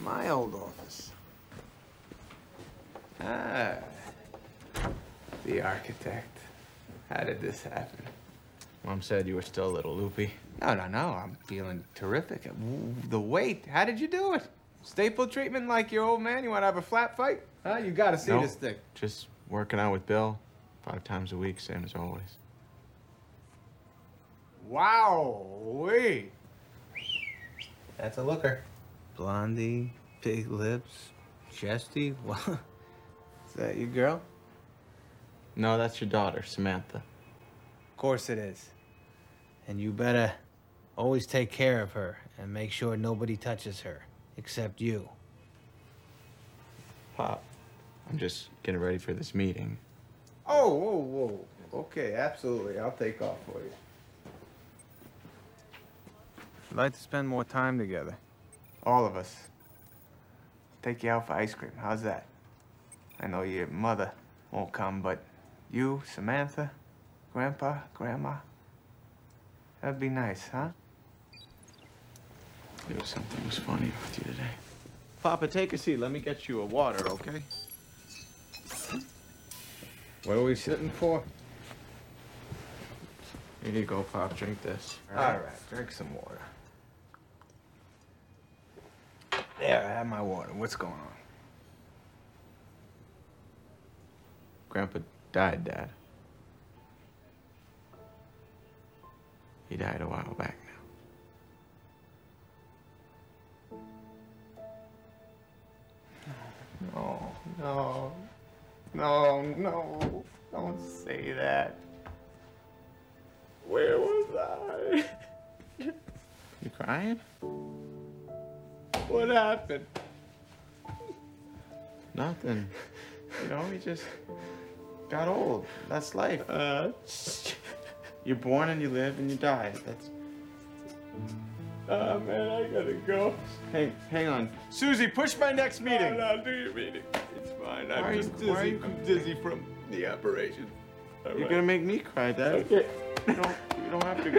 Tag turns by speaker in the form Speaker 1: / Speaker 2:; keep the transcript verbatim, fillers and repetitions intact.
Speaker 1: my old office. Ah, the architect. How did this happen?
Speaker 2: Mom said you were still a little loopy.
Speaker 1: No, no, no. I'm feeling terrific. The weight. How did you do it? Staple treatment like your old man? You want to have a flat fight? Huh? You got to see
Speaker 2: Nope.
Speaker 1: this thing.
Speaker 2: Just working out with Bill five times a week, same as always.
Speaker 1: Wow, wait. That's a looker. Blondie, big lips, chesty. What? Is that your girl?
Speaker 2: No, that's your daughter, Samantha.
Speaker 1: Of course it is. And you better always take care of her and make sure nobody touches her, except you.
Speaker 2: Pop, I'm just getting ready for this meeting.
Speaker 1: Oh, whoa, whoa. Okay, absolutely. I'll take off for you. I'd like to spend more time together. All of us. Take you out for ice cream. How's that? I know your mother won't come, but you, Samantha, Grandpa, Grandma, that'd be nice, huh?
Speaker 2: Knew something was funny with you today. Papa, take a seat. Let me get you a water, okay?
Speaker 1: What are we sitting for?
Speaker 2: Here you go, Pop. Drink this.
Speaker 1: All right, drink some water. There, I have my water. What's going on?
Speaker 2: Grandpa died, Dad. He died a while back now.
Speaker 1: No, no, no, no. Don't say that. Where was I?
Speaker 2: You crying?
Speaker 1: What happened?
Speaker 2: Nothing. You know, he just got old. That's life.
Speaker 1: Uh,
Speaker 2: You're born and you live and you die. That's.
Speaker 1: oh, man, I gotta go.
Speaker 2: Hey, hang on. Susie, push my next meeting.
Speaker 1: No, no, do your meeting. It's fine.
Speaker 2: Why
Speaker 1: I'm
Speaker 2: are you-
Speaker 1: just
Speaker 2: why are
Speaker 1: dizzy.
Speaker 2: you-
Speaker 1: I'm dizzy from the operation. All
Speaker 2: You're
Speaker 1: right.
Speaker 2: gonna make me cry, Dad.
Speaker 1: Okay.
Speaker 2: You don't, you don't have to